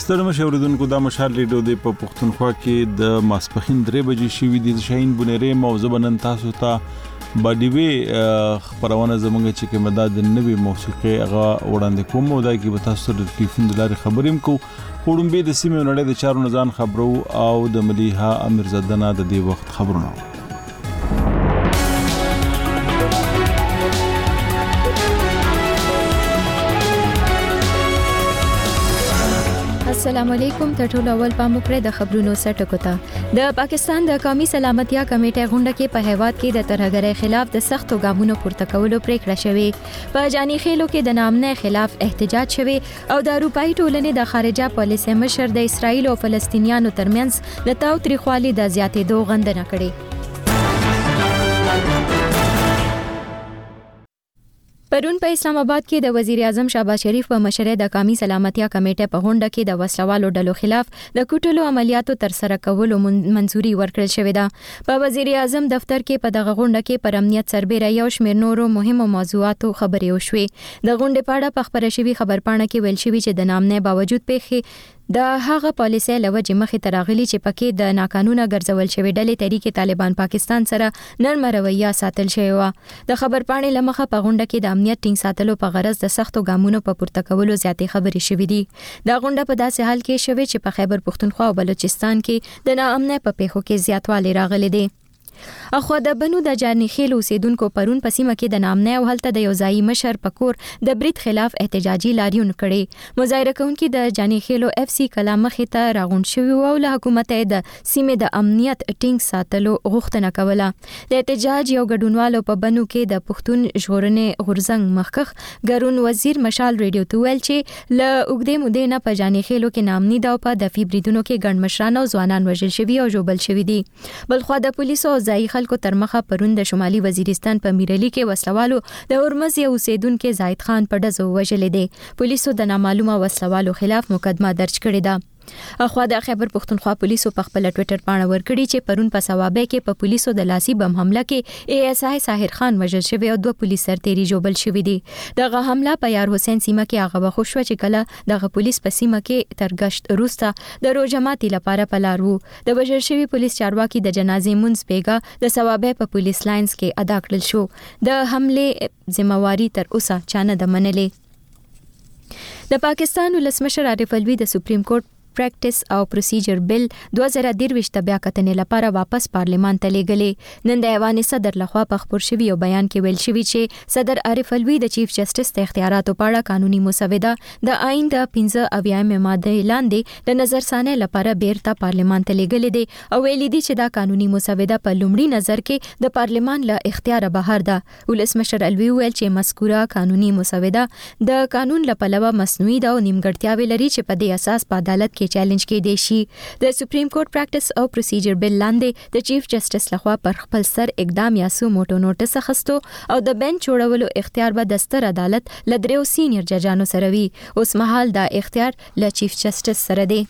ستړي مشوردونکو د مشال ریډیو د په پښتونخوا کې د ماسپخین 3 بجې شوې د شاهین بنيري موضوع بنن تاسو ته باډي خبرونه زمونږ چې کومه د نوې موسیقي هغه وړاندې کوم او دا کې به تاسو د ټلیفون د لارې خبرېم کو وړومبه د سیمې نړۍ د چارو نزان خبرو او د مليها امیر زدنه د دې وخت خبرونه. السلام علیکم ټول اول پام وکړئ د خبرونو سرټکو ته. د پاکستان د قومي سلامتیا کمیټې غونډه کې په هیواد کې د ترهګرۍ خلاف د سختو ګامونو پورته کولو پریکړه شوې. په جاني خېلو کې د نامنه خلاف احتجاج شوی او د اروپאי ټولنې د خارجه پالیسي مشر د اسرایل او فلسطینیانو ترمنځ د تاو تریخوالي د زیاتېدو غندنه کړې. پرون په اسلام آباد کې د وزیر اعظم شهباز شریف په مشرۍ د قومي سلامتیا کمیټې په غونډه کې د وسلوالو ډلو خلاف د کوټلو عملیاتو تر سره کولو منځوري ورکړل شوې ده. په وزیر اعظم دفتر کې په دغه غونډه کې پر امنیت سربېره یو شمېر نورو مهمو موضوعاتو خبرې وشوې. د غونډې په اړه په خبره شوی خبرپاڼه کې ویل شوی چې د نامنه باوجود پیښې د هغه پالیسي لوجه مخې تراغلي چې پکې د ناقانونه ګرځول شوی ډلې تحریک طالبان پاکستان سره نرمه رویه ساتل شوی و. د خبرپاڼې لمخه په غونډه کې د امنیت ټینګ ساتلو په غرض د سختو ګامونو په پورته کولو زیاتې خبرې شوې دي. دا غونډه په داسې حال کې شوې چې په خیبر پښتونخوا او بلوچستان کې د ناامنۍ په پیښو کې زیاتوالی راغلی دی. اخو د بنو د جاني خېل اوسیدونکو پرون په سیمه کې د نامنۍ او هلته د یو ځای مشر پکور د برید خلاف احتجاجي لاریون کړي. مظاهره کوونکي د جاني خېلو اف سی کلا مخې ته راغون شوي او له حکومت د سیمې د امنیت ټینګ ساتلو غوښتنه کوله. د احتجاج یو ګډونوالو په بنو کې د پښتون ژغورنې غورزنګ مخکخ ګرون وزیر مشال ریډیو ته ویل چې له اوږدې مودې نه په جاني خېلو کې نامني دا په د فیبریدونو کې ګڼ مشران او ځوانان وژل شوي او ژوبل شوي دي. بلخو د پولیسو ځای خلکو تر مخه پرون د شمالي وزیرستان په میرلی کې وسلوالو د اورمز یو اوسیدونکو زاید خان په ډزو وژلې دي. پولیسو د نامعلومه وسلوالو خلاف مقدمه درج کړې ده. اخو د خیبر پښتونخوا پولیسو په خپل ټوئیټر باندې ورکړي چې پرون په ثوابه کې په پولیسو د لاسي بم حمله کې ای اس آی ساحر خان وژل شوی او 2 پولیس سرتیري جوبل شوی دي. دغه حمله په یار حسین سیمه کې هغه وخت شو چې کله دغه پولیس په سیمه کې ترګشت روسته د روجماتي لپاره پلار وو. د وژل شوی پولیس چارواکي د جنازې منځ بیګه د ثوابه په پولیس لاینز کې ادا کړل شو. د حمله ذمہواری تر اوسه چانه د منلې. د پاکستان ولسمشر عارف الوی د سپریم کورټ پریکټس او پروسیجر بل 2023 ته بیا کتنې لپاره واپس پارلیمان ته لیږلې. نن د ایوان صدر لخوا په خبر شوی یو بیان کې ویل شوی چې صدر عارف الوی د چیف جسټس د اختیاراتو په اړه قانوني مسوده د آئین د 15 ماده لاندې د نظرثانه لپاره بیرته پارلیمان ته لیږلې دي او ویلي دي چې دا قانوني مسوده په لومړي نظر کې د پارلیمان له اختیار بهر ده. ولسمشر الوی ویل چې مذکوره قانوني مسوده د قانون لپاره مصنوعي ده او نیمګړتیاوې لري چې په دې اساس په عدالت چیلنج کې دی شي. د سپریم کورټ پریکټس او پروسیجر بل لاندې د چیف جسټس لخوا پر خپل سر اقدام یا سو موټو نوټس اخستو او د بنچ جوړولو اختیار به د ستر عدالت لدریو سینیئر ججانو سره وي. اوس مهال دا اختیار ل چیف جسټس سره دی.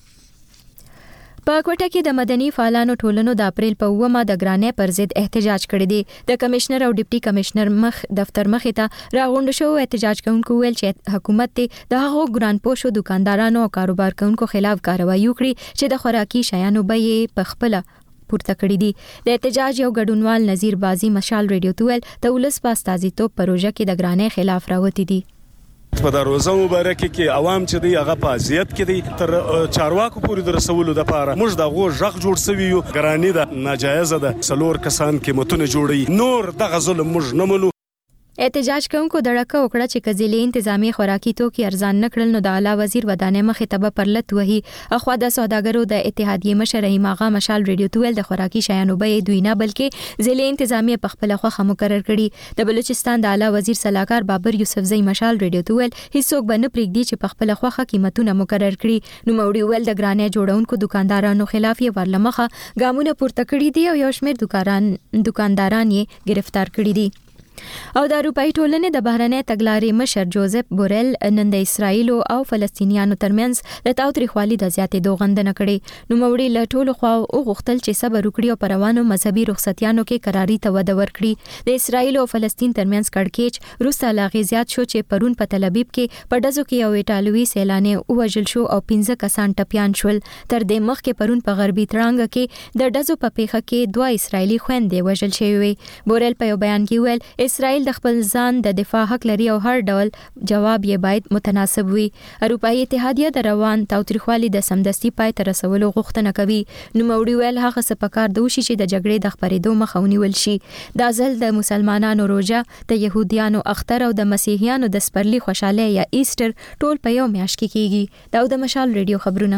په کوټه کې د مدني فعالانو ټولنو د اپریل په 9 د ګرانې پر ضد احتجاج کړی دی. د کمشنر او ډیپټي کمشنر دفتر مخې ته راغونډ شو. احتجاج کوونکو ویل چې حکومت د هغو ګران پوشو دکاندارانو او کاروبار کوونکو خلاف کاروایی وکړي چې د خوراکي شیانو بیې په خپل پورته کړی دي. د احتجاج یو ګډونوال نذیر بازی مشال ریډیو ته ویل د ولس په استازیتوب پروژه کې د ګرانې خلاف راوتی دي. په دا روزه مبارکه کې عوام چې دی هغه په اذیت کې دی تر چارواکو پورې د رسولو د پاره موږ د غو ژغ جوړ سوي یو ګرانی ده ناجایز ده سلور کسان کې متونه جوړي نور د غزل موږ نه منو. احتجاج کوونکو دړکه وکړه چې کزيلي انتظامی خوراکي توکي ارزان نکړل نو د اعلی وزیر ودانې مخې ته به پرلت وهي. اخو د سوداګرو د اتحادیې مشر رحیم آغا مشال ریډیو ته ویل د خوراکي شیانو به دوی نه بلکې ځلې انتظامی په خپل خوخه مقرر کړي. د بلوچستان د اعلی وزیر صلاحکار بابر یوسفزئی مشال ریډیو ته ویل هیڅوک به نه پریږدي چې په خپل خوخه قیمتونه مقرر کړي. نو موړي ویل د ګرانې جوړونکو دکاندارانو خلاف یې ورلمخه ګامونه پورته کړي دي او یو شمېر دکانداران یې گرفتار کړي دي. او د اروپאי ټولنې د بهرنۍ تګلارې مشر جوزف بورل نن د اسرایل او فلسطینیانو ترمنځ د تاوتریخوالي د زیاتېدو غندنه کړې. نو موري له ټولو خوا او غختل چې صبر وکړي او پروانو مذهبي رخصتیانو کې قراري ته وده ورکړي. د اسرایل او فلسطین ترمنځ کړکېچ روسه لاغي زیات شو چې پرون په تل ابیب کې په ډزو کې یو ایټالوي سیلانی وژل شو او 15 کسان ټپيان شول. تر دې مخکې پرون په غربي ترانګ کې د ډزو په پیښه کې 2 اسرایلی خويندې وژل شوې وي. بورل په یو بیان کې ویل اسرائیل د خپل ځان د دفاع حق لري او هر ډول جواب یې باید متناسب وي. اروپאי اتحادیه د روان تاوتریخوالي د سمدستي پای ته رسولو غوښتنه کوي. نو موري ویل هغه څه پکار دوشي چې د جګړې د خبرېدو مخه ونیول شي. دا ځل د مسلمانانو روزه، د يهوديانو اختر او د مسیحیانو د سپرلي خوشاله یا ایسټر ټول په یو میاشت کې کیږي. دا د مشال ریډیو خبرونه.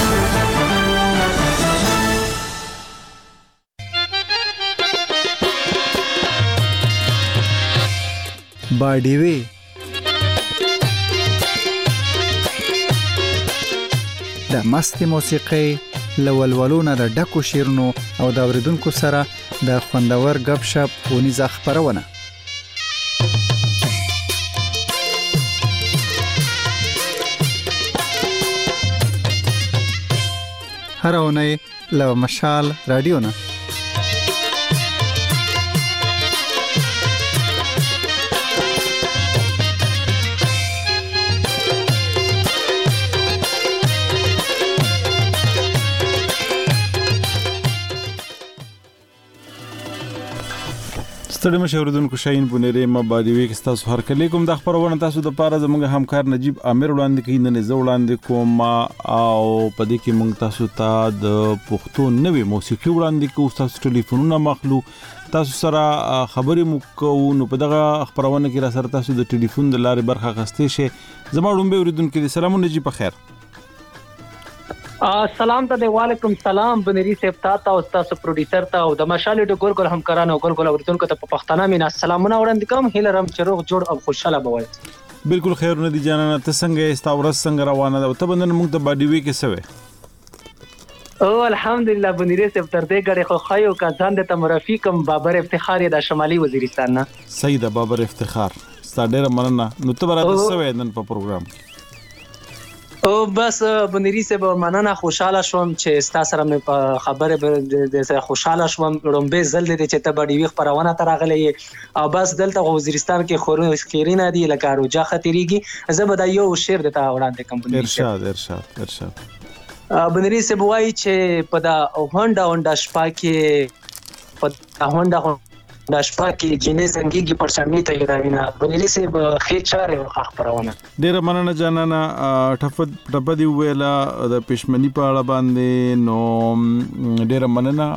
باډیوي د مست موسیقي لولولونه د ډکو شیرونو او د اوریدونکو سره د خوندور غب شپ ونیزه خبرونه. هر اونۍ له مشال رادیو نه ستړي مشوردونکو شاین بونری ما باندې وی تاسو هر کله کوم د خبرونه تاسو د پاره زموږ همکار نجیب امیر وړاندې کین نه زه وړاندې کوم او پدې کې موږ تاسو ته د پښتو نوې موسیقي وړاندې کوو. تاسو ټلیفونونه مخلو تاسو سره خبرې مو کوو. نو په دغه خبرونه کې را سره تاسو د ټلیفون د لارې برخه غستې شي. زما وړاندې اوریدونکو سلام نجیب په خیر. سلام ته وعلیکم سلام بنری صاحب ته او تاسو پروډوسر ته او د مشال د ګورګل همکارانو او ګورګل اوریدونکو ته په پښتانه مینا سلامونه وړاندې کوم. هیله رم چې روغ جوړ او خوشاله بوي. بالکل خیر نه دي جانانه. ته څنګه استاورس څنګه روانه ده او ته بندن موږ ته باډي وی کې سوې؟ او الحمدلله بنری صاحب تر دې غړي خو خایو کا ځان د تمرفیکم بابر افتخار د شمالي وزیرستان نه. سید بابر افتخار ستاره مننه. نو ته راته سوې نن په پروګرام او بس بنری صاحب مننه. خوشاله شوم چې تاسو سره مې خبره د خوشاله شوم. رومبه زل دې چې ته باندې وی خبرونه ترغلې او بس دلته وزیرستان کې خورونه سکرینه دی لکه روجا خطرېږي. زه به دا یو شعر دته وړاندې کوم. ارشاد بنری صاحب وایي چې په دا هونډا شپه کې په هونډا د شپه کې جنې زنګيږي پر شمې ته یراوینا. بنری صاحب خې چاره خبرونه ډیر مننه جانانا. ټپدی ویلا د پښمنی په اړه باندې نو ډیر مننه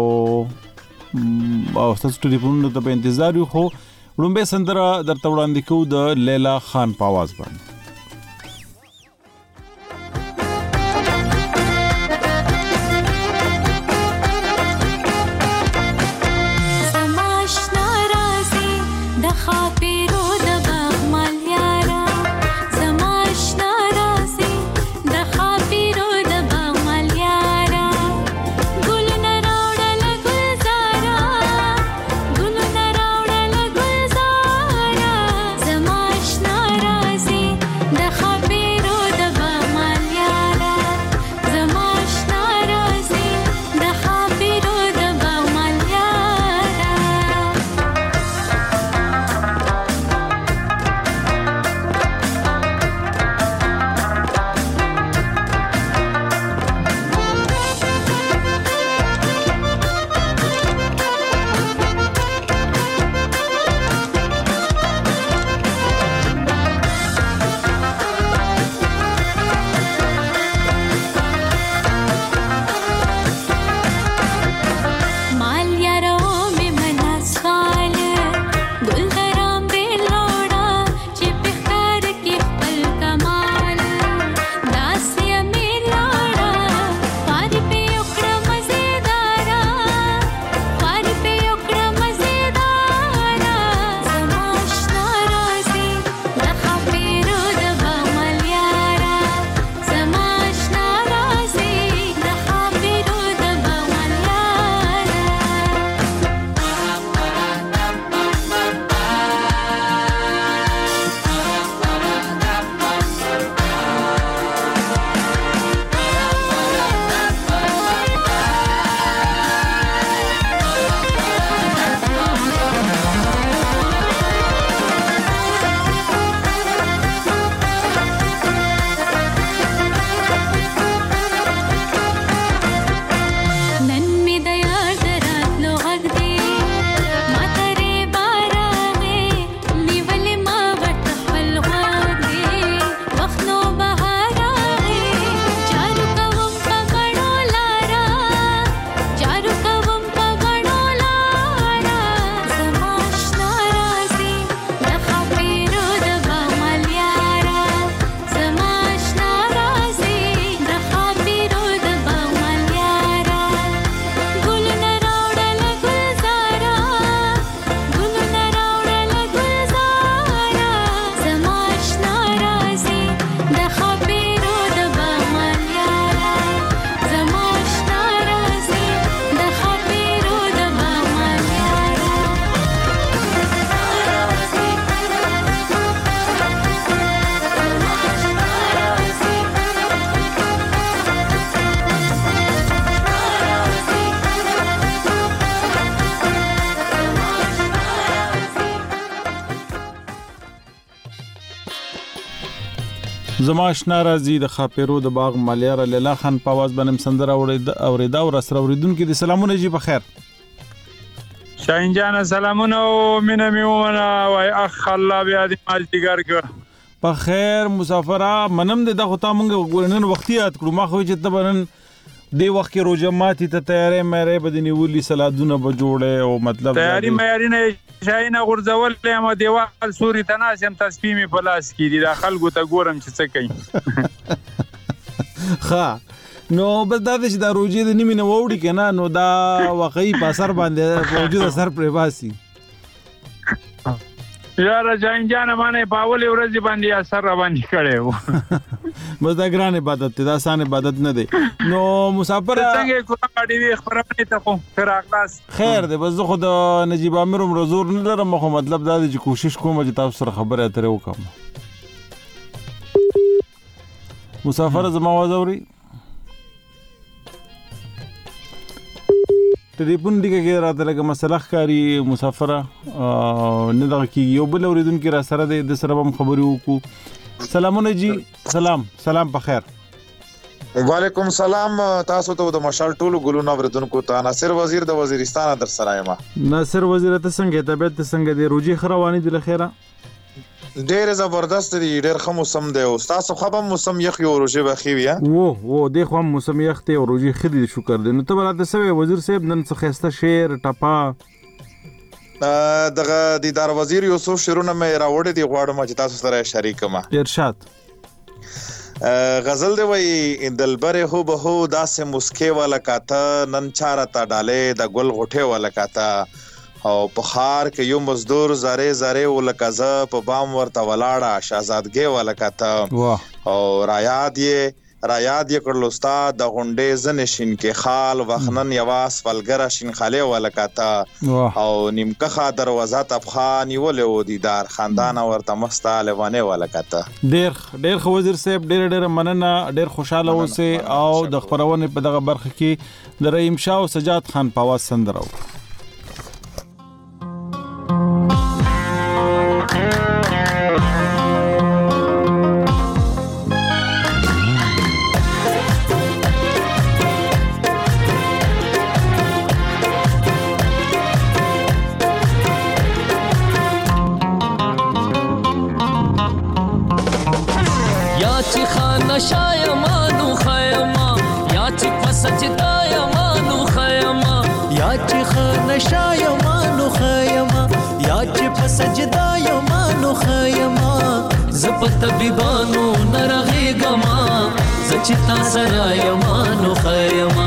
او تاسو ټلیفون ته په انتظار یو. خو لومبه سندره درته وړاندې کوو د لیلا خان په आवाज باندې. زما اشنا راځي زما آشنا راځي د خاپیرو د باغ مالیار لیلا خان په आवाज باندې سندره اوریدا او سره اوریدونکو د سلامونه جی په خیر شاهین جان سلامونه او مینه میونه وای اخ الله بیا دې مال دیګر کو په خیر مسافره منم د خو تا مونږ ګورنن وختي یاد کړو ما خو چې تبرن دی وخت کې روزه ماتي ته تیارې مې بدني ولي سلادونه به جوړه او مطلب تیاری مې نه شاینه غرزول له دیوال سوري تناسم تسبیمي پلاس کې دي د خلکو ته ګورم چې څه کوي ها نو بس دا چې دا روزه د نیمه ووري کنه نو دا واقعي په اثر باندې موجود اثر پر باسي یار جاین جان باندې پاولې ورځ باندې اثر باندې کړو بس دا ګران عبادت دا آسان عبادت نه دی نو مسافر څنګه کومه دی خبرونه ته خو تر اخلاص خیر دی بس خو د نجیب امیر عمر زور نه لرم خو مطلب دا دی چې کوشش کوم چې تاسو سره خبره اترې وکم مسافر زما وځوري ټلیفون دی کې راته لګه مسله ښکاری مسافره نه دغه کیږي یو بل اوریدونکو را سره د سره هم خبرې وکړو سلامونه جی سلام په خیر وعلیکم سلام تاسو ته د مشال ټولو ګلونو اوریدونکو ته ناصر وزیر د وزیرستان در سره یم ناصر وزیر ته څنګه طبيعت څنګه دی روجي خروانی د لخيره ډېر زبردست دی ډېر ښه موسم دی او تاسو خو به موسم یخ یو روزه بخي وي وو د خو موسم یخ ته او روزي خدي شکر دی نو ته راته سوي وزیر صاحب نن څه خسته شعر ټپا دغه د دار وزیر یوسف شیرونه مې راوړې دی غواړم چې تاسو سره شریک ما ارشاد غزل دی وای دلبر هو به هو داسې مسکه والا کاته نن چاره تا ډاله د ګل غټه والا کاته او په خار کې یو مزدور زاره ولکزه په بام ورته ولاړه شاهزادګي ولکاته او رایاد یې کړل استاد د غونډې زنشین کې خال وخنن یواس فلګره شین خاله ولکاته او نیمکه دروازه تفخان ولې دیدار خاندان ورته مستالوانه ولکاته ډېر خو وزیر صاحب ډېر مننه ډېر خوشاله اوسه او د خبرونه په دغه برخه کې د رحیم شاه او سجاد خان په आवाज سندره طبيبانو نرغيغما زچتا سرايمانو خيما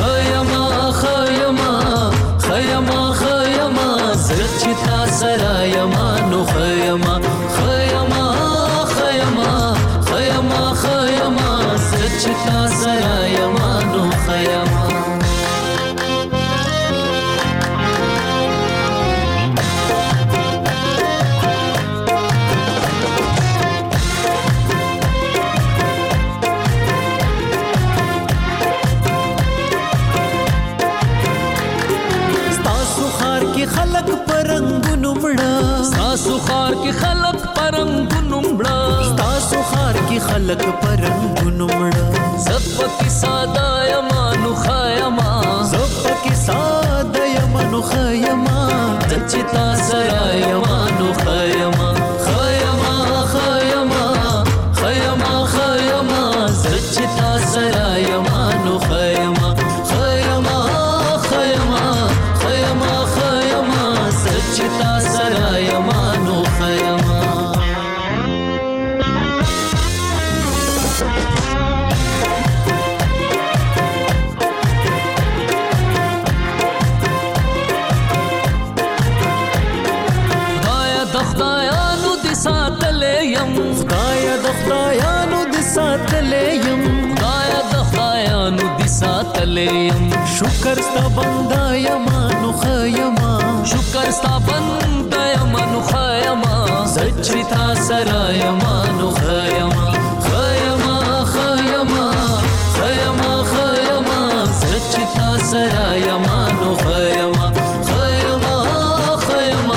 زچتا سرايمانو خيما زچتا سرايمانو خيما خلق پرنګونو مړه زپکی ساده یمانو خیما دچتا سره یمانو خیما زچتا سره یمانو خیما زچتا سره یمانو خیما شکر ستا بنده یمانو خیما زچتا سره یمانو خیما زچتا سره یمانو خیما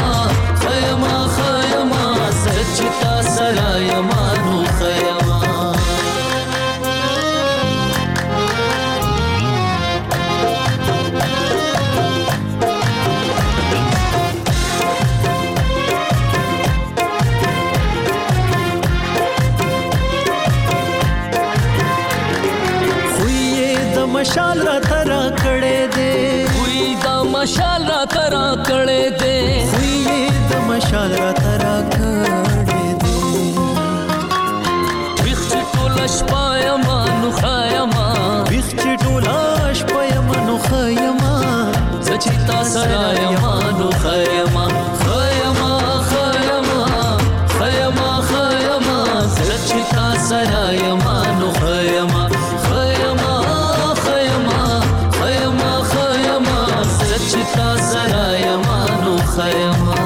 زچتا سره یمانو خیما کړې دې وې د مشال را ترا کړې دې ویخ ټول شپايما نو خایما ویخ ټول شپايما نو خایما زچتا سرايما نو خایما خایما خایما خایما خایما زچتا سرايما نو خایما خایما خایما خایما خایما زچتا سرايما نو خایما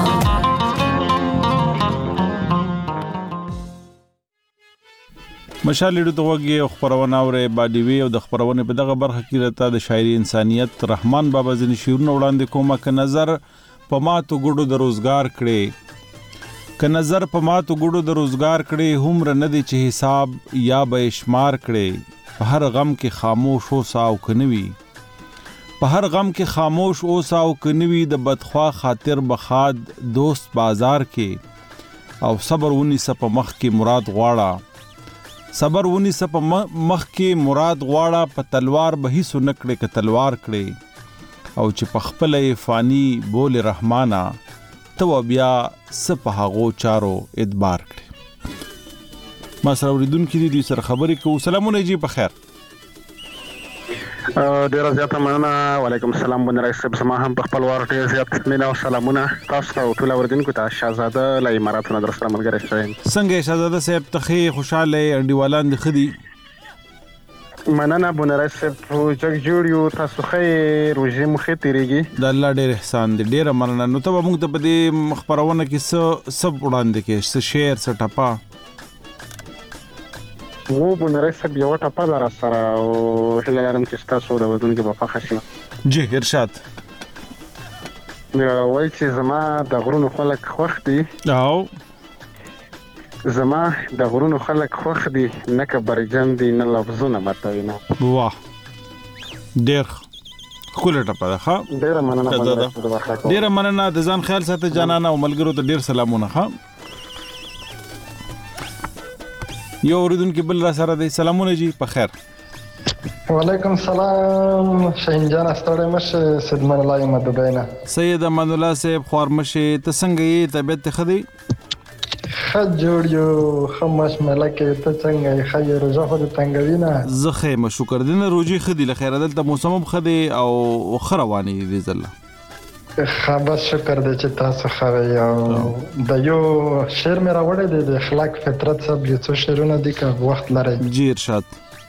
مشال لیډو ته وګي خبرونه اوري باډي وی او د خبرونه په دغه برخه کې راته د شاعري انسانيت رحمان بابا ځنی شعرونه وړاندې کومه ک نظر په ماتو ګډو د روزګار کړي ک نظر په ماتو ګډو د روزګار کړي هم نه دي چې حساب یا به شمار کړي په هر غم کې خاموش اوسه او کنوي په هر غم کې خاموش اوسه او کنوي د بدخوا خاطر بخاد دوست بازار کې او صبر ونی سپ مخ کې مراد غواړه صبر ونی سپ مخ کې مراد غواړه په تلوار به هیڅ نکړي ک تلوار کړي او چې په خپل فانی بول رحمانا تو بیا سپ هغو چارو ادبار کړي ما سره اوریدونکو دي سره خبرې کو سلامونه جی په خیر ډیر زیاته مننه وعلیکم السلام بن رئیس صاحب سما هم په خپل وار ډیر زیات مینه او سلامونه تاسو ته ټول اوریدونکو ته شاهزاده له اماراتونو در سره ملګری شوم څنګه شاهزاده صاحب ته خوشاله انډیوالان د خدي مننه بن رئیس صاحب جګ جوړیو تاسو خیر روزي مخه تیریږي د الله ډیر احسان دی ډیر مننه نو ته موږ ته په دې خبرونه کې سب وړاندې کې شعر ټپا و بن رئیس صاحب یو ټپا در سره او هله لرم چې تاسو د ودونکو په فخر شي جی ارشاد وای چې زما د غرونو خلک خوښ دي او زما د غرونو خلک خوښ دي نه کبرجن دي نه لفظونه متوي نه واه ډیر کوله ټپا ده ها ډیر مننه د ځان خیال ساته جانانه او ملګرو ته ډیر سلامونه ها یو اوریدونکو بل را سره دی سلامونه جی په خیر وعلیکم السلام شاهین جان استړی مشه سید من الله مدبینا سید من الله صاحب خورمشه ته څنګه یې طبيعت خدي جوړ یو خمس ملکه ته څنګه خیر روزه خو تنګوینا زخه مشکر دینه روزي خدي لخير دلته موسم خدي او خرواني دي زله بس شکر دې چې تاسو خوي او د یو شعر مې راوړی دی د اخلاق فطرت سب یو څه شعرونه دي که وخت لري جی ارشاد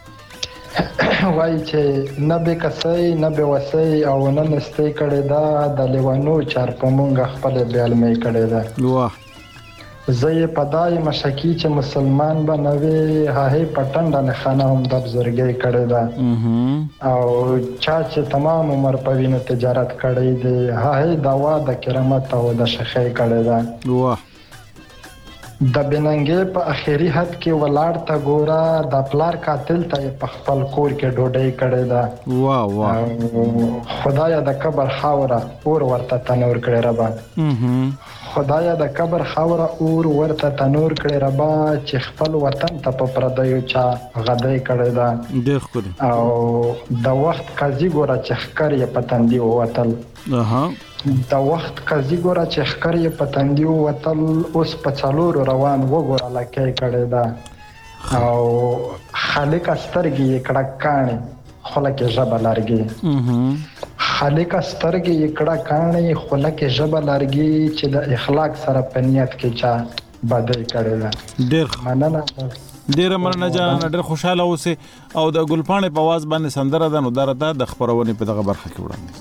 وای چې نه به کسي نه به وسي او نه نستې کړي دا د لیوانو چار په مونږ خپل بیل مې کړي دا واه زه پدای مشکی چې مسلمان بنوي هغه پټنډ نه خانه هم د بزرګي کړي دا او چا چې تمام عمر په وینو تجارت کړي دی هغه دوا د کرامت او د شخې کړي دا واه د بننګې په اخیری حد کې ولاړ تا ګورا د پلار قاتل ته په خپل کور کې ډوډۍ کړي دا واه واه خدایا د قبر خاوره اور ورته تنور کړي ربا خدایا د قبر خاوره اور ورته تنور کړي ربا چې خپل وطن ته په پردیو چا غدای کړي دا ډېر ښکلی او د وخت قاضي ګوره چې ښکر یې پتندي ووتل د وخت قاضي ګوره چې ښکر یې پتندي ووتل اوس په څلورو روان وګوره لکۍ کړي دا او خالق سترګې یې کړه کاڼې خوله کې ژبه لرګي خالق سترګې یې کړه کاڼې خوله کې ژبه لرګي چې د اخلاق سره په نیت کې چا بدای کړي دا ډېر مننه ډیر مننه جان ډېر خوشاله اوسه او د ګلپاڼې په आवाज باندې سندره ده نو درته د خبرونه په دغه برخه کې وړاندې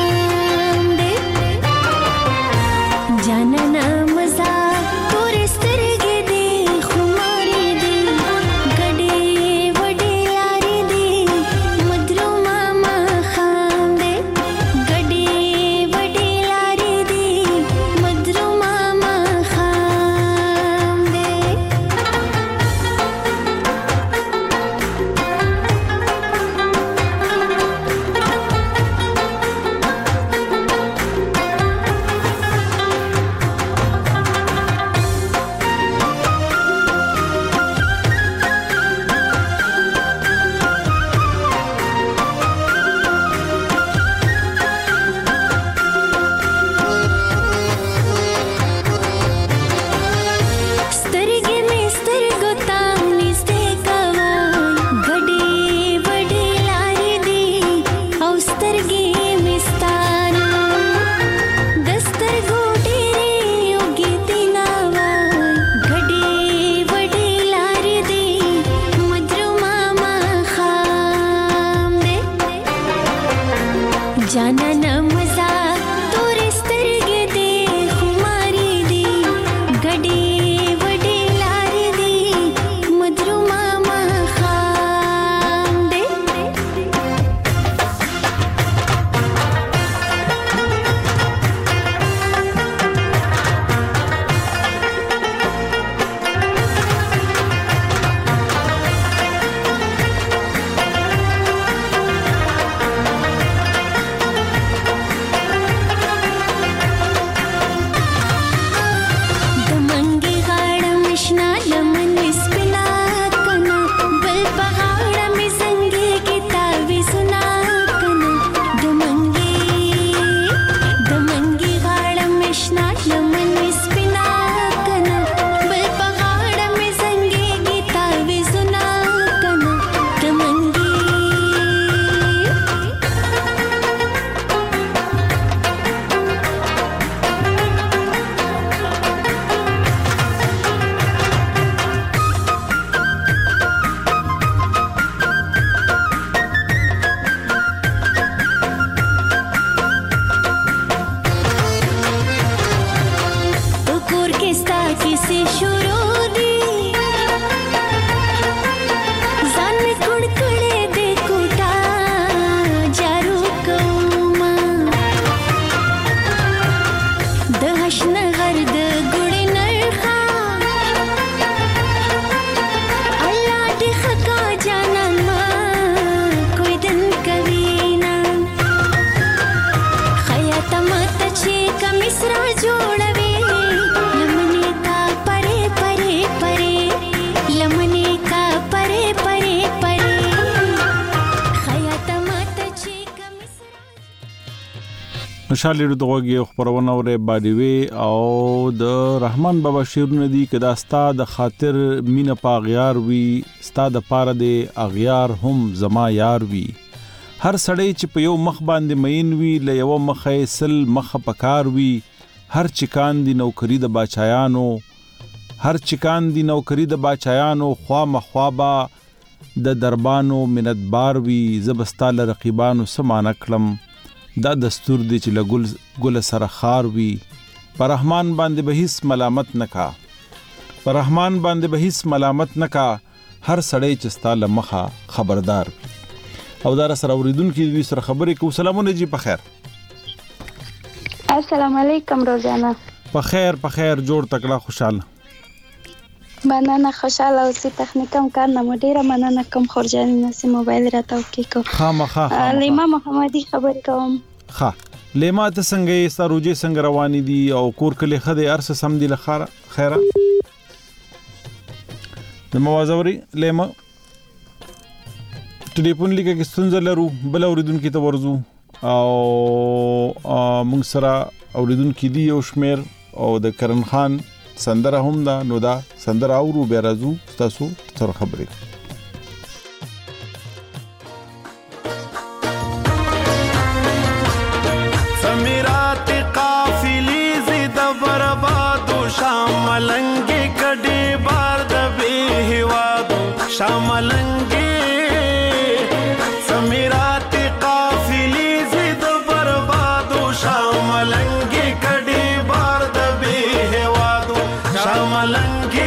जानना मजा तोरे خوشحال ریډیو دغه خبرونه اورې باډي او د رحمان بابا شعرونه دي کدا ستا د خاطر مینه پاغیار وی ستا د پاره د اغیار هم زما یار وی هر سړی چې په یو مخ باندې مین وی ل یو مخې سل مخ پکار وی هر چکان دی نوکری د باچایانو هر چکان دی نوکری د باچایانو خوا مخوابا د دربانو منتبار وی زبستال رقیبانو سمانه کلم دا دستور دی چې لګل ګل سره خار وی پر رحمان باندې به هیڅ ملامت نکا پر رحمان باندې به هیڅ ملامت نکا هر سړی چې ستاله مخه خبردار او دا سره اوریدونکو دوی سره خبرې کو سلامونه جی په خیر السلام علیکم روزانا په خیر جوړ تکړه خوشاله مننه خوشاله اوسې تخنیکم کار نه مډیره مننه کوم خورجان نسی موبایل راته وکیکو خامخه لیما محمدي خبر کوم ها لیما ته څنګه ستاروجي څنګه رواني دي او کور کله خدای ارس سم دي لخره خیره د موازوري لیما ټلیفون لیکه کې ستونزه لرو بل اوریدونکو ته ورزو او موږ سره اوریدونکو دی یو شمیر او د کرن خان سندره هم دا نو دا سندره اورو بیا راځو تاسو سره خبرې سمیرات قافلی زید بربادو شاملنگی کډی بار د به هوادو شاملنگی سمیرات قافلی زید بربادو شاملنگی کډی بار د به هوادو شاملنگی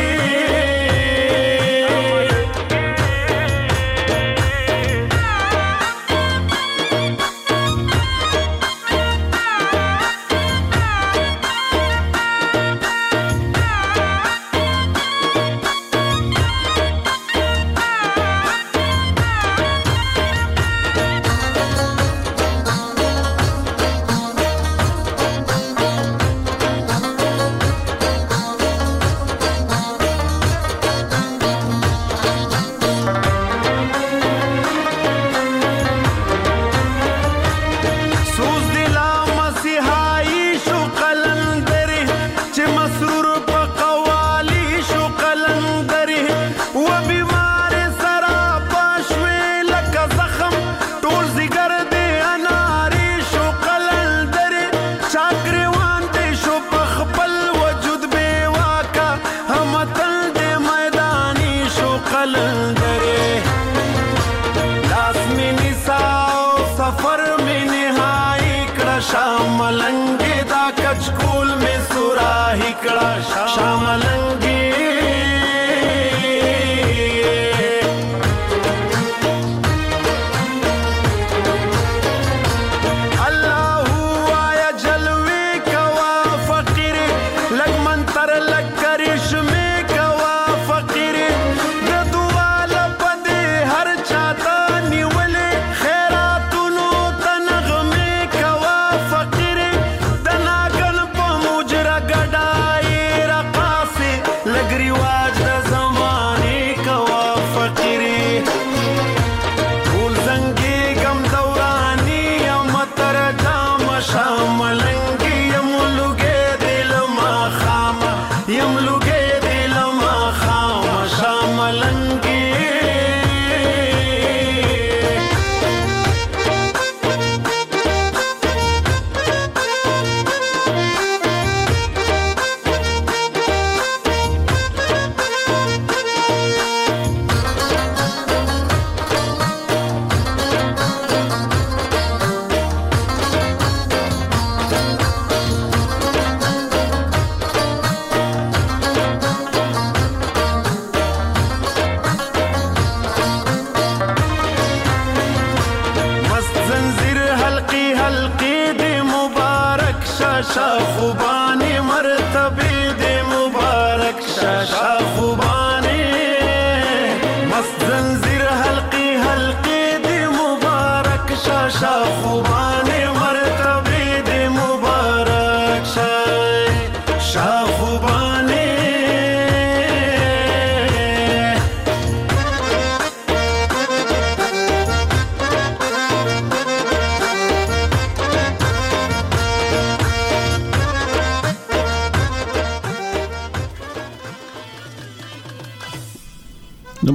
شاملنگی دا کچکول میں سوراہی کڑا شاملنگی اللہ آیا جلوے کوا فقیر لگ منتر لگ کرش میں کوا فقیر ددوال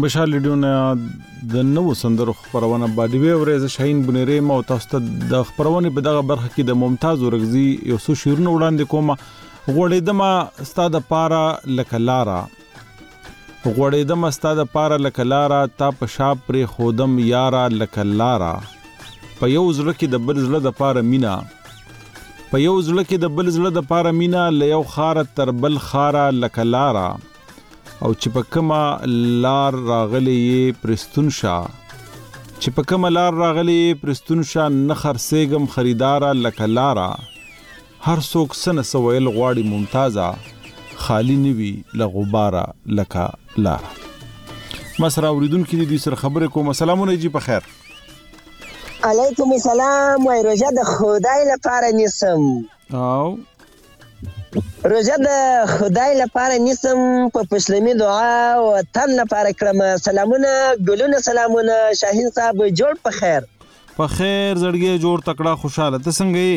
بشار لیډیو نه د نوو سندرو خبرونه باندې وی ورزه شاهین بنيري مو تاسو ته د خبرونه په دغه برخه کې د ممتاز ورغزي یو څو شیرونه وړاندې کوم غوړېدم ستاده پارا لکلارا غوړېدم ستاده پارا لکلارا تا په شاپ پر خودم یارا لکلارا په یو ځل کې د بل ځل د پارا مینا په یو ځل کې د بل ځل د پارا مینا ل یو خار تر بل خارا لکلارا او چې په کومه لار راغلی پرستون شاه چې په کومه لار راغلی پرستون شاه نه خرڅېګم خریدارا لکلارا هر څوک سن سویل غواړي ممتازه خالی نوي لغبارا لکا لارا مسرا اوریدونکو دې سره خبرې کوم سلامونه جی په خیر علیکم السلام وای روزه د خدای لپاره نیسم او روزه د خدای لپاره نیسم په پښلمي دعا او تن لپاره کړم سلامونه ګلونه سلامونه شاهین صاحب جوړ په خیر زړګي جوړ تکړه خوشاله ته څنګه یې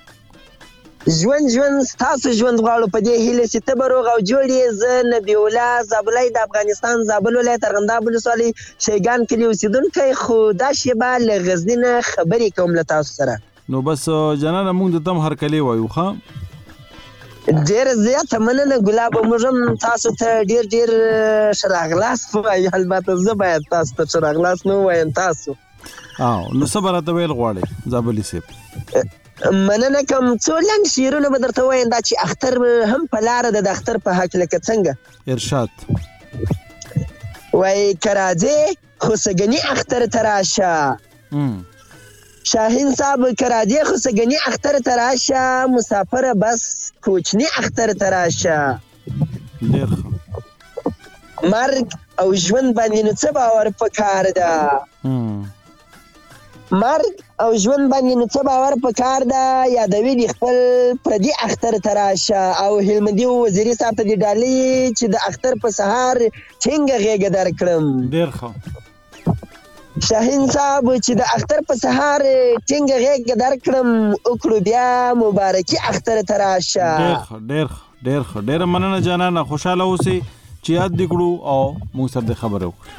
ژوند تاسو ژوند غواړو په دې هیله چې ته بروغ او جوړې ز نبی الله زابلای د افغانستان زابل ولایت ارغنداب ولسوالۍ شیګان کلی اوسیدونکو خو دا شیبه له غزنی نه خبرې کوم له تاسو سره نو بس جنانه موږ د تم هر کلی وایو ښا ډیر زیات مننه ګلاب موږ تاسو ته ډیر شراغلاس وایي البته زه باید تاسو ته شراغلاس نو وایم تاسو نو صبر ته ویل غواړي زابلی سیب مننه کوم څو لنډ شعرونه به درته وایم دا چې اختر هم په لاره د اختر په حق لکه څنګه ارشاد وای کراځي خو سګنی اختر تراشه شاهین صاحب کراځي خو سګنی اختر تراشه مسافر بس کوچنی اختر تراشه مرګ او ژوند باندې نو څه باور پکار ده مرګ او ژوند باندې نو څه باور پکار ده یادوي د خپل پردي اختر تراشه او هلمندي وزیري صاحب ته دی ډالۍ چې د اختر په سهار څنګه غېږه درکړم ډېر ښه شاهین صاحب چې د اختر په سهار څنګه غېږه درکړم وکړو بیا مبارکي اختر تراشه ډېر مننه جانانه خوشاله اوسئ چې یاد دې کړو او موږ سره د خبرې وکړو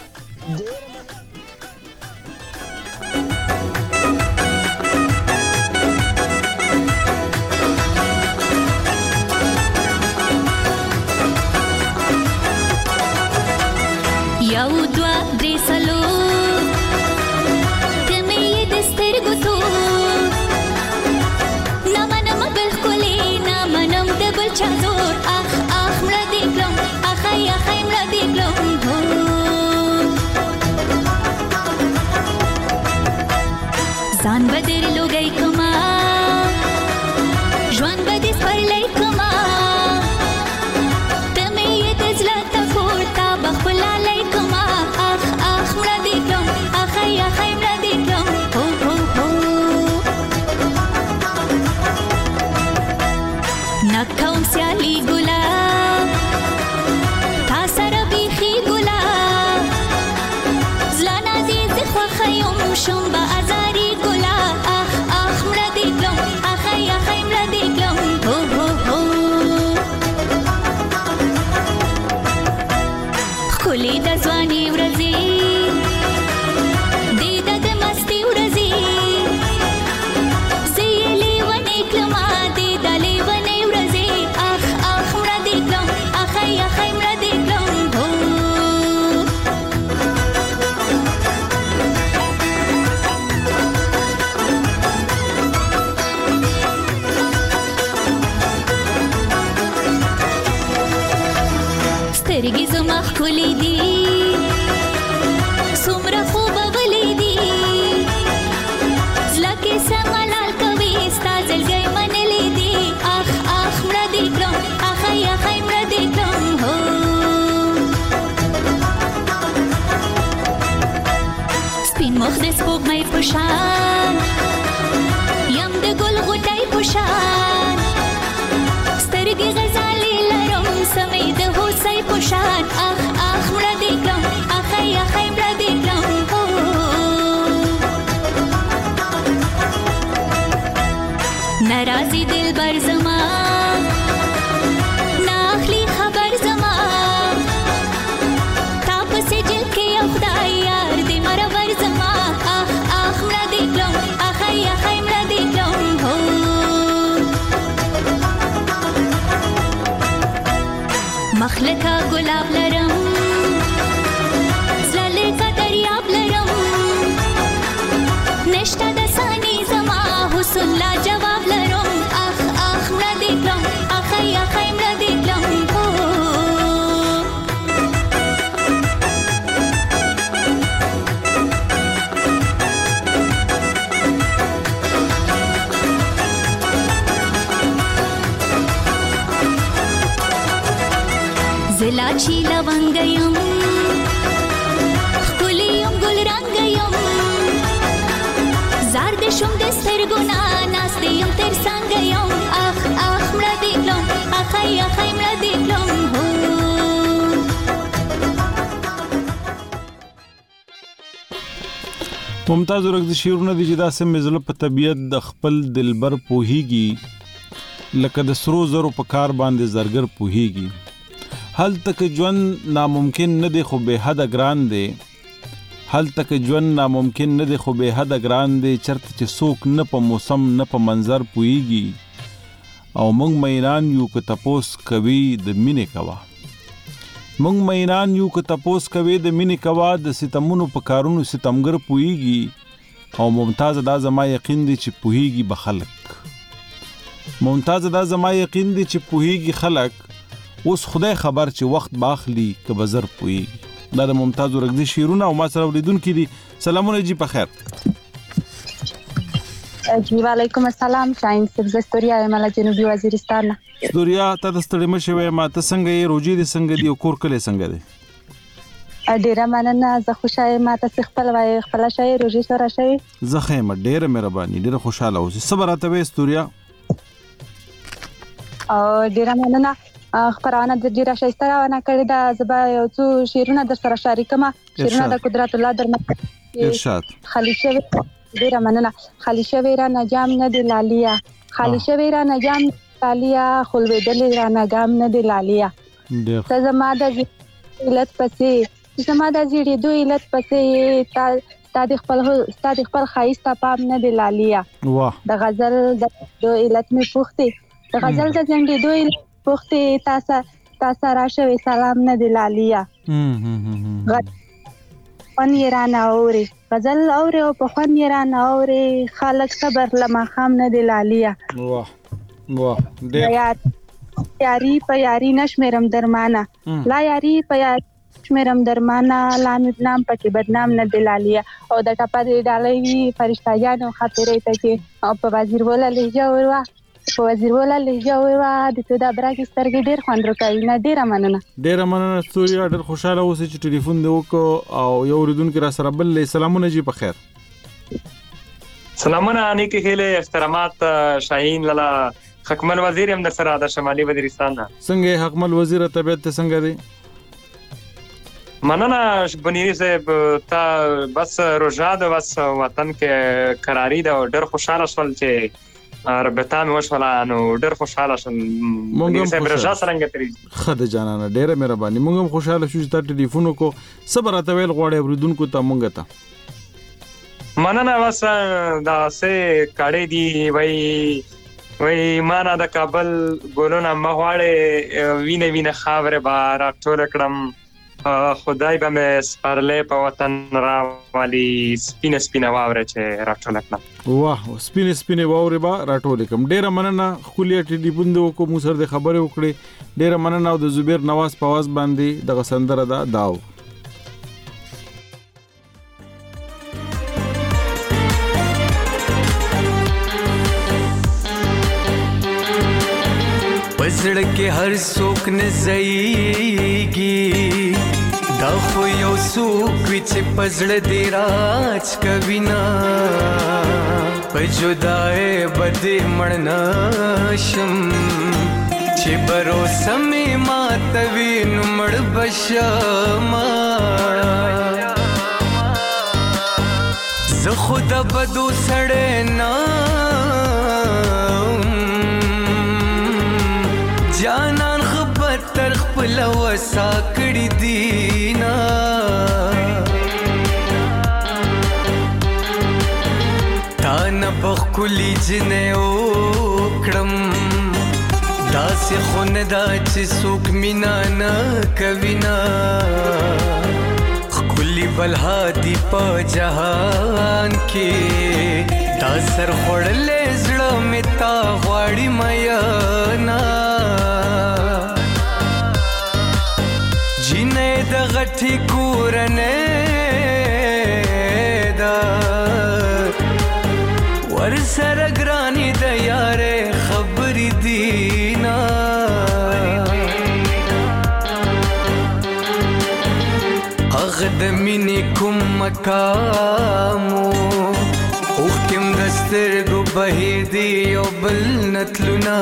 ځان بدر لوګي کما ژوند بد سپړلې کما تمه یې دزلا ته پورتا بخلا لې کما اخ مړه دې کوم اخ مړه دې کوم هو نکوم سیالي ګلا تا سره بيخي ګلا زلانا دې ځخوا خيوم شوم با ازاري خولي د ځواني ورځي دې د مستی ورځي زيلي ونې کلمه دې د لیونې ورځي اخ مړه دې کلم اخ مړه دې کلم سترګې زما ښکلې دي څومره خوب غلې دي زړه کې سملال کوي ستا زړګی منلې دي اخ مړه دې کړم اخ مړه دې کړم هو سپین مخ د سپوږمۍ په شان یم د ګل غوټۍ په شان سترګې غزالې لرم سمې د هوسۍ په شان اخ مړه دې کړم اخ مړه دې کړم ناراضي دلبر زما ناخلی خبر زما تا پسې الوچی لونګ یم ښکلی یم ګل رنګ یم زار دې شوم د سترګو نه ناست یم تر څنګ یم اخ اخ مړه دې کړم اخی اخی مړه دې کړم ممتاز ورک د شعرونه دي چې داسې مې زړه په طبیعت د خپل دلبر پوهیږي لکه د سرو زرو په کار باندې زرګر پوهیږي هلته که ژوند ناممکن نه دی خو بې حده ګران دی هلته که ژوند ناممکن نه دی خو بې حده ګران دی چرته چې څوک نه په موسم نه په منظر پوهیږي او موږ مینان یو که تپوس کوي د مینې کوه مونږ مینان یو که تپوس کوي د مینې کوا د ستمونو په کارونو ستمګر پوهیږي او ممتاز دا زما یقین دی چې پوهیږي به خلک ممتاز دا زما یقین دی چې پوهیږي خلک اوس خدای خبر چې وخت باخلی که بزر پوهیږي دا د ممتاز ورګدي شعرونه او ما سره ولیدونکي دي سلامونه جی په خیر جی وعلیکم السلام شاین صاحب زستوریا مله جنوبي وزیرستان استوریا ته د ستړي مشوي ما ته څنګه یې روجي دي څنګه دی او کور کله څنګه دی ډیره مننه زه خوشاله ما ته خپل وای خپل شای روجي سره شي زه خیمه ډیره مهرباني ډیره خوشاله اوسې صبر راته استوریا او ډیره مننه خبرونه د ډیره شایسته راونه کړی دا زبا یو څو شیرونه در سره شریکما شیرونه د قدرت الله درمه ارشاد خلیشه ډیره مننه خلیشه ویرا نجام نه دی لالیا خلیشه ویرا نجام لالیا خلویدل را نجام نه دی لالیا زما د علت پسې زما د زیړې دوی علت پسې ستاد خپل خایسته پام نه دی لالیا واه د غزل د علت می پوښتې د غزل د جنډې دوی پوښتې تاسو راشه سلام نه دی لالیا خون یې رانه اوري غزل اوري او په خون یې رانه اوري خلک صبر لما خام نه دی لالیا واه واه ډېر یاري په یاري نشمرم درمانه لا یاري په یاري نشمرم درمانه لا نام پکې بدنام نه دی لالیا او د ټپه دی ډالۍ فرشتایانو خاطرې ته کې او په وزیر ولا لهجه وروا په وزیر ولا لهجه وروا د تو دا برګ سترګې ډېر خوند راکوي نه ډېره مننه استوریا ډېر خوشاله اوسې چې ټلیفون دی وکړو او یو اوریدونکي را سره بل سلامونه جی په خیر سلامونه نیکی هیله احترامات شاهین لالا حکمل وزیر هم در سره د شمالي وزیرستان څنګه حکمل وزیر طبيعت څنګه دی مننه بنيري صاحب تا بس روزاد بس وطن کې قراری دا ډېر خوشاله شول چې ربطه مې وشوله نو ډېر خوشاله شم بنيري صاحب رضا څنګه تری خد جانانه ډېر مهرباني موږ هم خوشاله شو چې تا ټلیفون کو صبر اتویل غوړې وردونکو ته مونږ ته مننه بس دا سه کاړې دی وای مانا د کابل ګولونه مغواړې وینه خاوره بار ټول کړم خدای به مې سپارلې په وطن راوالي سپینه واوره چې راټول کړم واه سپینه واوره با راټول کړم ډېر مننه خولیا ټلیفون دی کو مو سره د خبره وکړې ډېر مننه او د زبیر نواز په आवाज باندې د غسندره دا داو پزړ کې هر څوک نه زېږي دا خو یو څوک چې پزړ دی راج کوي نا په جدای بده مړنا شم چې بروسه مې ماتوي نو مړ بشما زه خود بدو سړې نه جانان خبر تر خپل وسا کړی دینا تا نه بخلی جنې وکړم داسې خون دا چې څوک مینا نه کوي نا خلی بلها دی په جهان کې دا سر خړلې زړه مې تا غواړي میا نا د غټي کورنه دا ور سره ګرانی د یارې خبرې دینا مینې کوم مقامو اوښکې م د سترګو بهیر دي یو بل نتلونه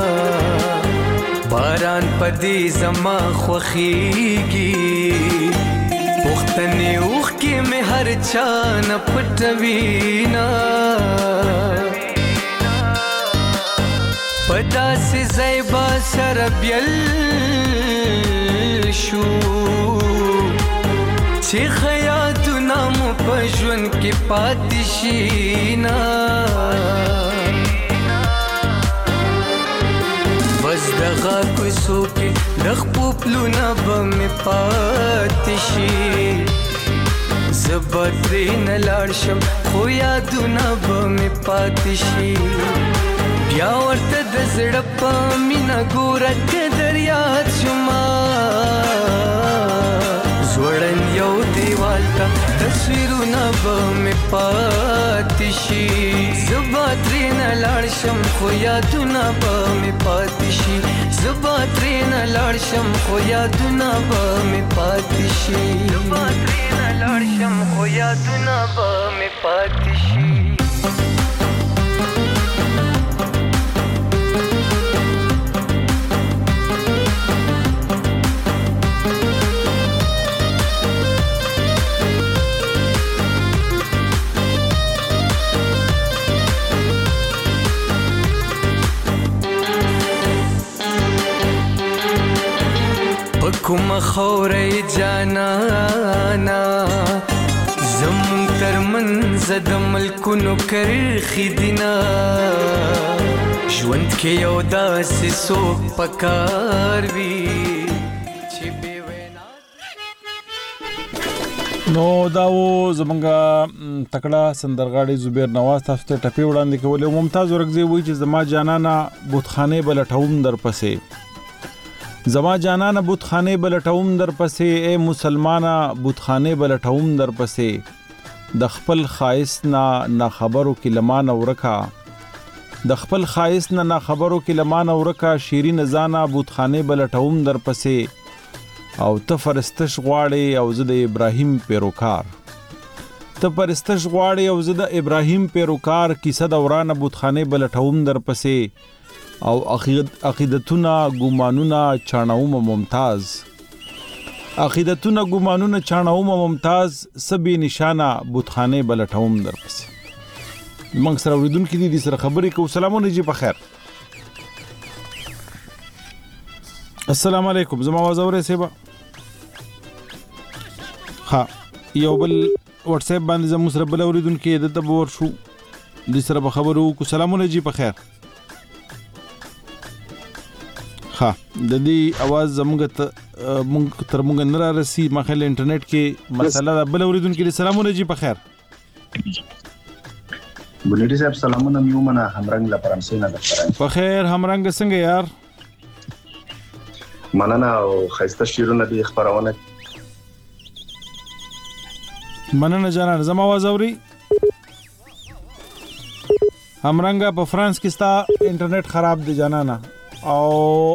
باران پدې زما خوښیږي پښتنې اوښکې مې هر چا نه پټوینا په داسې ځای به سره بیل شو چې خیاطونه مو په ژوند کې پاتې شي نه بس دغه کوڅو کې د خپو پلونه به مې پاتې شي زه به ترې نه لاړ شم خو یادونه به مې پاتې شي بیا ورته د زړه په مینه ګوره که در یاد شما زوړن یو دیوال ته تصویرونه به مې پاتې شي زه به ترې نه لاړ شم خو یادونه به مې پاتې شي زه به ترې نه لاړ شم خو یادونه به مې پاتې شي زه به ترې نه لاړ شم خو یادونه به مې پاتې شي کوم خورې جانانا زمون ترمنځ د ملکونو کرخي دینا ژوند کې یو داسې څوک پکار وي چې بې وینا نو دا و زمونږه تکړه سندرغاړي زبیر نواز تاسو ته ټپي وړاندې کولې ممتاز ورغزي وایي چې زما جانانا بوتخانه بلټوم در پسې زما جانانه بوتخانه بلټوم در پسې اے مسلمانه بوتخانه بلټوم در پسې د خپل خایس نه خبرو کې لمان اورکا د خپل خایس نه خبرو کې لمان اورکا شیرین زانا بوتخانه بلټوم در پسې او ته فرستش غواړي او زه د ابراهیم پیروکار ته فرستش غواړي او زه د ابراهیم پیروکار کیسه دوران بوتخانه بلټوم در پسې او عقیدتونه ګمانونه چاناوم ممتاز عقیدتونه ګمانونه چاناوم ممتاز سبي نشانه بوتخانه بلټوم در پسې موږ سره وریدونکو دي سره خبرې کوو سلامونه جی په خیر السلام علیکم زما आवाज اورئ سیبا ها یو بل واتس اپ باندې زموږ سره بل وریدونکو د تبور شو دي سره خبرو کو سلامونه جی په خیر ها د دې आवाज زموږ تر موږ نه را رسي مخه انټرنیټ کې مسله بل اوریدونکو کې سلامونه جی په خیر بلډي صاحب سلامونه میومنه همرنګ لا فرانسې نه ده په خیر همرنګ څنګه یار مننه او خسته شیرونه دي خبرونه مننه جانان زما आवाज اوري همرنګ په فرانس کې ستا انټرنیټ خراب دی جانانا او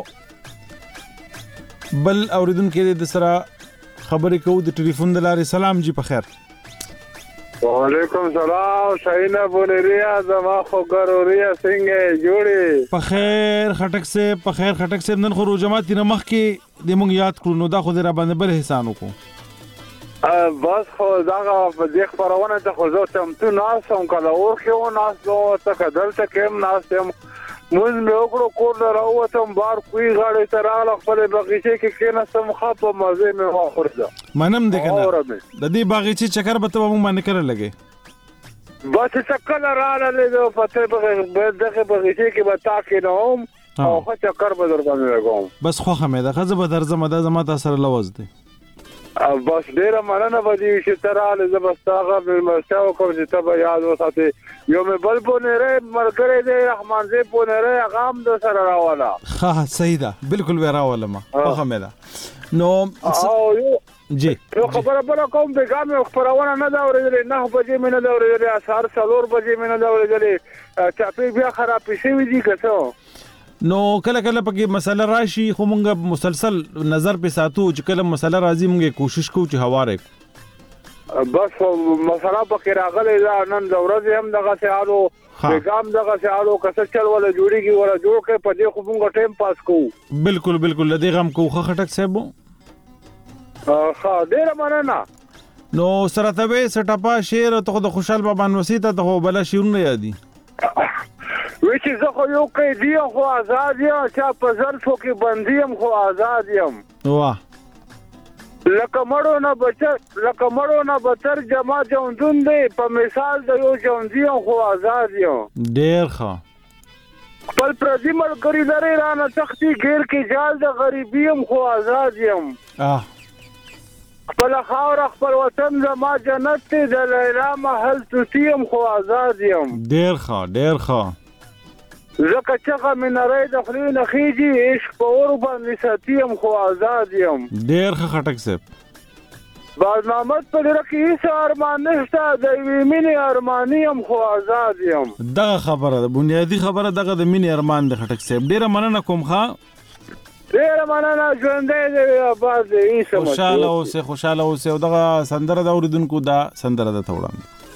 بل اوریدونکو د سره خبرې کوو د ټلیفون د لارې سلام جی په خیر وعلیکم سلام شاهینه بونریا زما خو ګروریا څنګه جوړې په خیر خټک سے په خیر خټک سے نن خو روجمات نه مخ کې د مونږ یاد کړو نو دا خو در باندې بل احسان وکړو بس خو دا په دې خبرونه ته خو زه تم تو ناسم کله ورخو ناسو ته کدل ته کېم ناسم موږ مې وګړو کور راوتم بار کوی غاړې ته راغله خپل بغیچه کې کېناستم خاطه مزه مې واخورده منم دې کنه د دې باغچې چکر به ته مونږ باندې کړل لګي بس چکر رااله له پته دغه بغیچه کې به تا کې نه هم او خو چکر به در باندې لګوم بس خو مې ده خزه به درځم دا زما تاسو سره لوز دي بس ډیره مننه بدی چې تراله زبستاغه بالمرشاو کوم چې ته یاد وساتې یو مې بل بونره مرګره دې رحمان زې بونره غام د سره راواله ها صحیح ده بالکل وراواله ما خو مې ده نو جی خبره بل کوم د ګامه خبرونه نه دا ورېدلې نه بجې مې نه دا ورېدلې اسار 4 بجې مې نه دا ورېدلې چاپی بیا خراب شي وي دي کسو نو کله کله پکې مسله راشي خو مونږ مسلسل نظر په ساتو چې کله مسله راځي مونږ کوشش کوو چې هواره بس مسله پکې راغلی دا نن د ورځې هم دغه سیالو پیغام دغه سیالو کسه چل ولا جوړیږي ولا جوړ کې په دې خو موږ ټایم پاس کوو. بالکل لدې غم کو خټک صاحب ها ډیر مننه. نو سره ته به سټاپا شعر ته د خوشحال بابا نوسی ته خو بل شعرونه یادي وی چې زه خو یو قیدی خو آزاد یم چا په ظرفو کې بندي یم خو آزاد یم. واه لکه مړو نه بتر جما جوندون دی په مثال د یو جوندی خو آزاد یم. ډیر ښه. خپل پردي ملګری لري رانه تختی غیر کې جال د غریبی یم خو آزاد یم. خپل خاور خپل وطن زما جنت دی د لیلا محل توتیم خو آزاد یم. ډیر ښه. زکه چغه منری د خلی نه خيږي عشق په اور باندې ساتیم خو آزاد یم. ډیر ښه خټک صاحب. برنامه په لره کې هیڅ ارمان نشته د مینې ارمانی یم خو آزاد یم. دغه خبره ده بنیادی خبره دغه د مینې ارمان د خټک صاحب. ډیره مننه کوم ښا. ډیره مننه ژوندې دی آباد دی. خوشاله اوسه او دغه سندره د اوریدونکو دا سندره ده توړم.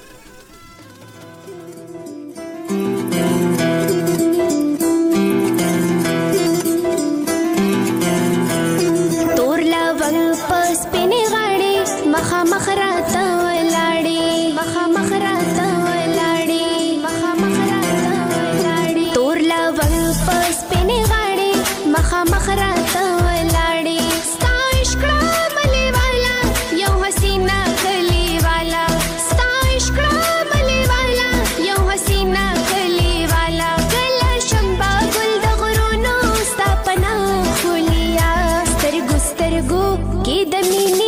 مخراتا ولاړی تور لوګ پس پنه غاړي مخراتا ولاړی ستا عشق ملي والا یو حسینا کلی والا ستا عشق ملي والا یو حسینا کلی والا کلا شمبا ګل د غرونو ستا پنا خولیا سترګو کې د مینې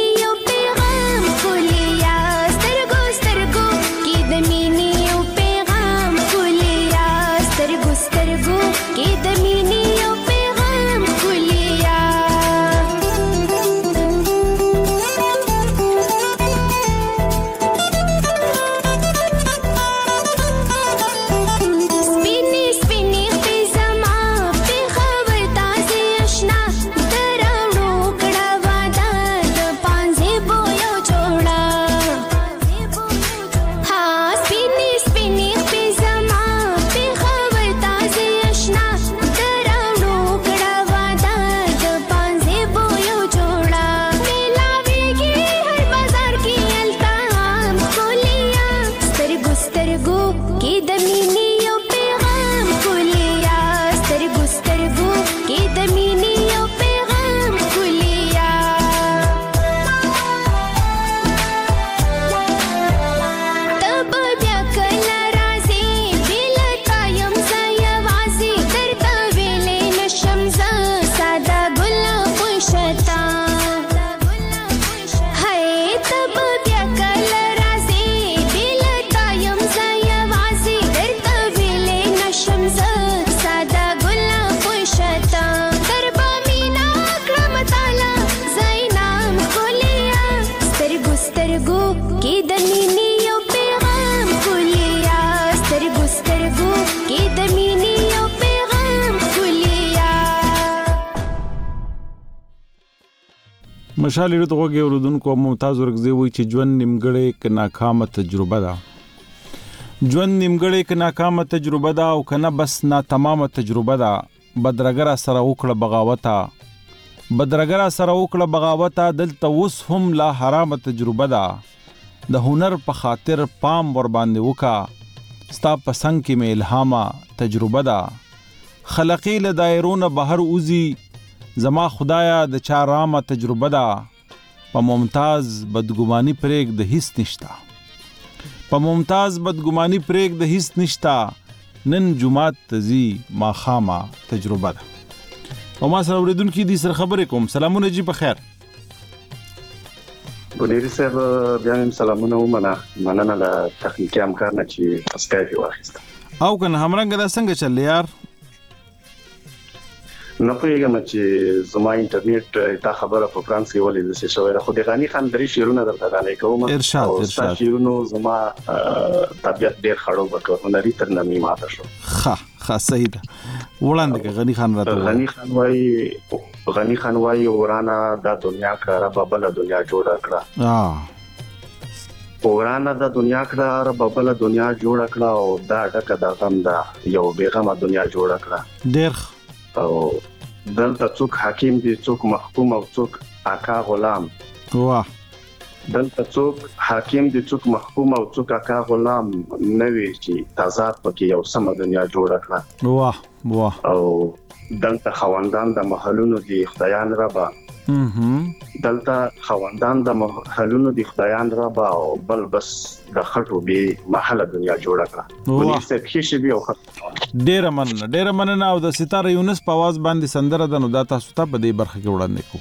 مشالې ته وګورئ اوردونکو ممتاز ورغزي وي چې ژوند نیمګړې ک ناکامه تجربه ده. ژوند نیمګړې ک ناکامه تجربه ده او کنه بس نا تمامه تجربه ده. بدرګر سره وکړه بغاوته دلته اوس هم لا حرامه تجربه ده. د هنر په خاطر پام ور باندې وکا ستا پسنګ کې مې الهامه تجربه ده. خلقی له دایرونه بهر اوزي زما خدایا د چا رامه تجربه ده. په ممتاز بدګماني پرېګ د هیڅ نشتا نن جمعات تزي ما خامه تجربه ده. او ما سره اوریدونکو دي سره خبرې کوم. سلامونه جی په خیر. بونیری صاحب بیا هم سلامونه مننه له تخنیکی همکار نه چې اسکایپ واخیسته. او کنه همرنګ دا څنګه چل یار؟ نه پوهیږم چې زما انټرنیټ تا خبره په فرانس کې ولې د څه شوی ده. خو د غنی خان درې شیرونه درته غانې کوم. ارشاد شیرونو زما طبيعت ډېر خړو وکړ. هنري تر نامي ماته شو. ښه صحیح ده. وړاندې غنی خان راته غنی خان وای ورانا دا دنیا کړه بابل دنیا جوړ کړه. ورانه د دنیا کړه رب بل دنیا جوړ کړه او دا ډکه د غم دا یو بیغمه دنیا جوړ کړه ډېر او دلته څوک حکیم دي څوک محکوم او څوک آقا غلام واه دلته څوک حاکم دي څوک محکوم او څوک آقا غلام نوي چې تضاد پکې یو سم دنیا جوړ کړه واه واه او دلته خوندان د محلونو دي خدایان ربا دلته خوندان د محلونو دي خدایان ربا او بل بس د خټو به محله دنیا جوړ کړه ونی څه خېشي به او ډېر مننه او د ستاره یونس په आवाज باندې سندره د نو د تاسو ته په دې برخه کې وړاندې کو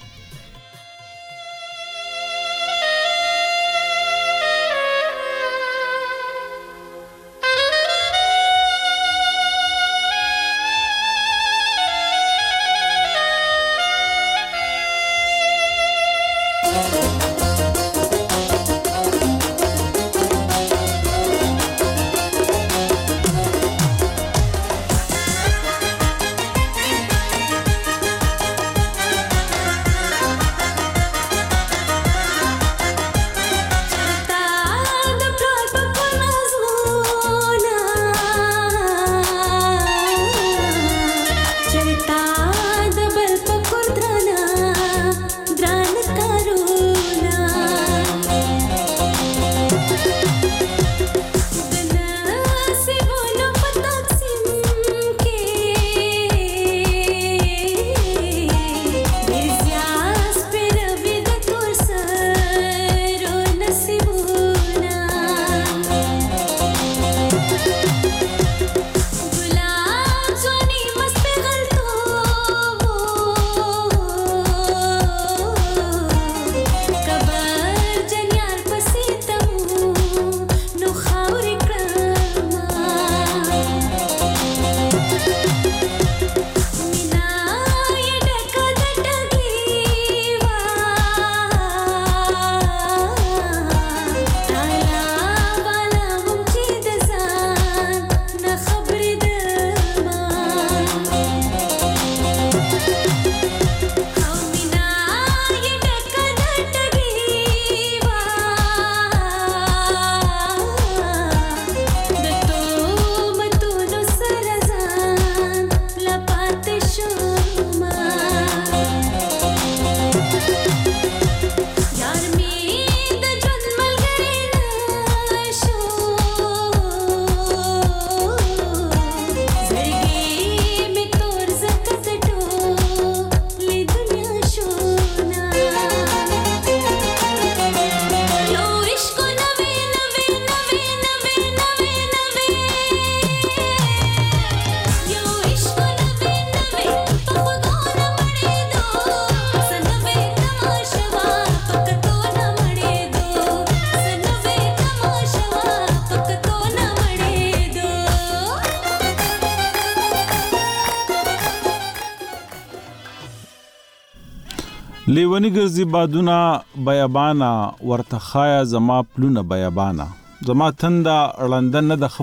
لیونی ګرځي بادونه بیابانا ورته خایا زما پلونه بیابانا زما تندا اړنده نه د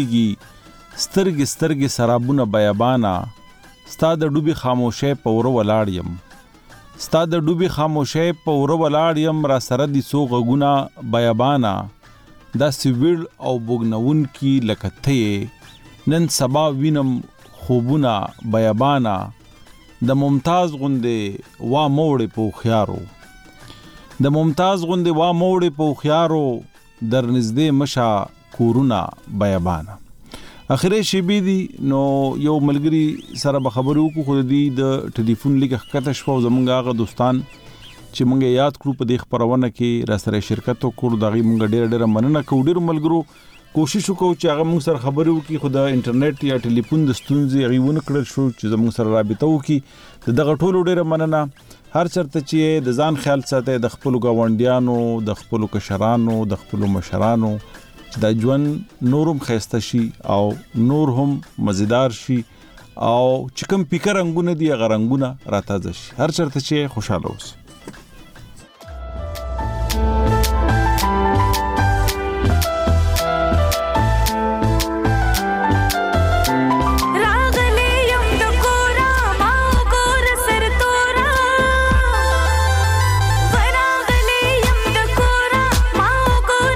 خپوهیږي سترګې سرابونه بیابانا ستا د ډوبي خاموشه پور ولاړ يم ستا د ډوبي خاموشه پور ولاړ يم را سره دي سو غونه بیابانا دا سویل او بوګنون کی لکته نن سبا وینم خوبونه بیابانا د ممتاز غوندې وا موړې په خيارو د ممتاز غوندې وا موړې په خيارو در نږدې مشا کورونا بیابانا اخره شی بي دي نو یو ملګری سره به خبرو کو خو دې د ټلیفون لیک کته شپه زمونږ هغه دوستان چې مونږه یاد کړو په دې خبرونه کې را سره شرکت وکړو دغه مونږ ډېر مننه کوو ډېر ملګرو کوشش وکړو چې هغه موږ سره خبرې وکړي خو د انټرنیټ یا ټلیفون د ستونزې غوونه کړل شو چې زموږ سره رابطه وکړي دغه ټولو ډېر مننه هر چرته چې د ځان خیال ساتي د خپل گاونډیانو د خپل کشرانو د خپل مشرانو چې د ژوند نورم خسته شي او نور هم مزیدار شي او چې کوم فکر رنگونه دي هغه رنگونه راتازه شي هر چرته چې خوشاله اوسئ Go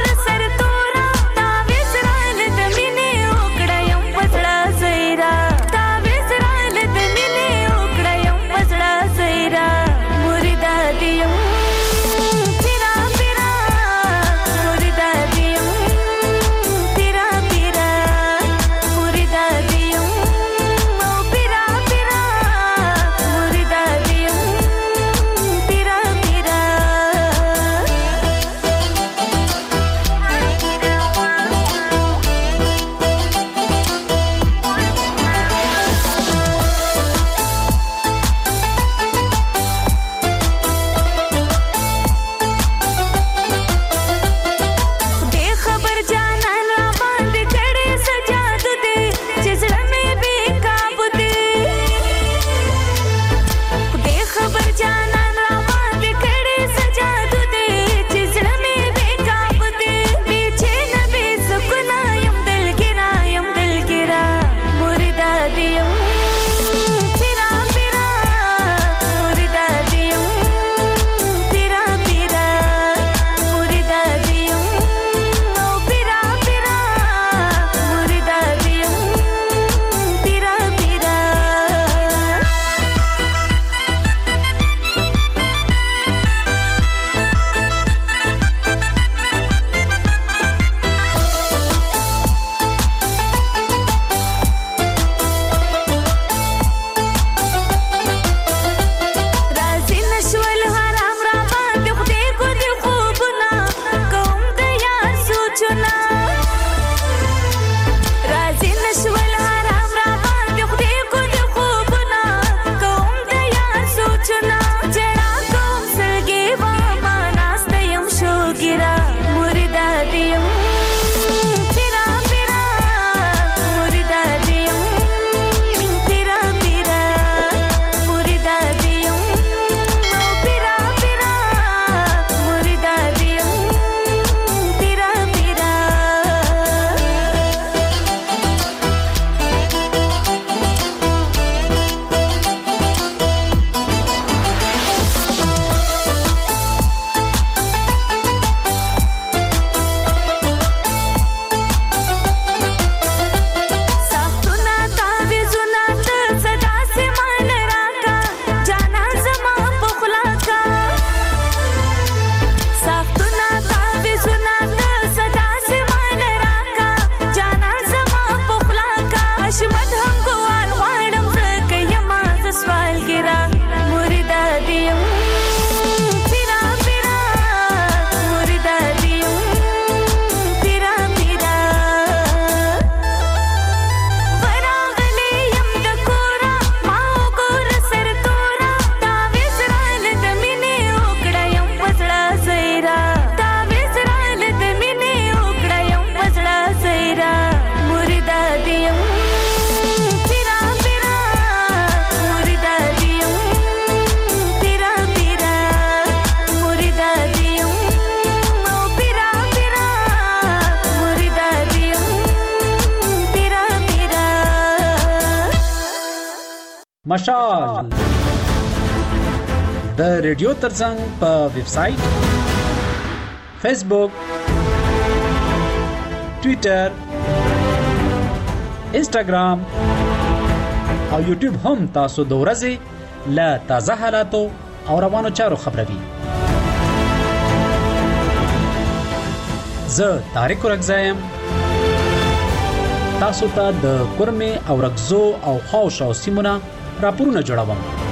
مشال د ریډیو ترڅنګ په ویب سټ فیسبوک ټوئیټر انسټاګرام او یوټیوب هم تاسو د ورځې له تازه حالاتو او روانو چارو خبروي. زه طارق رګزایم تاسو ته د کورمه او رګزو او خاوشاو سیمونه راپورونه جوړوم.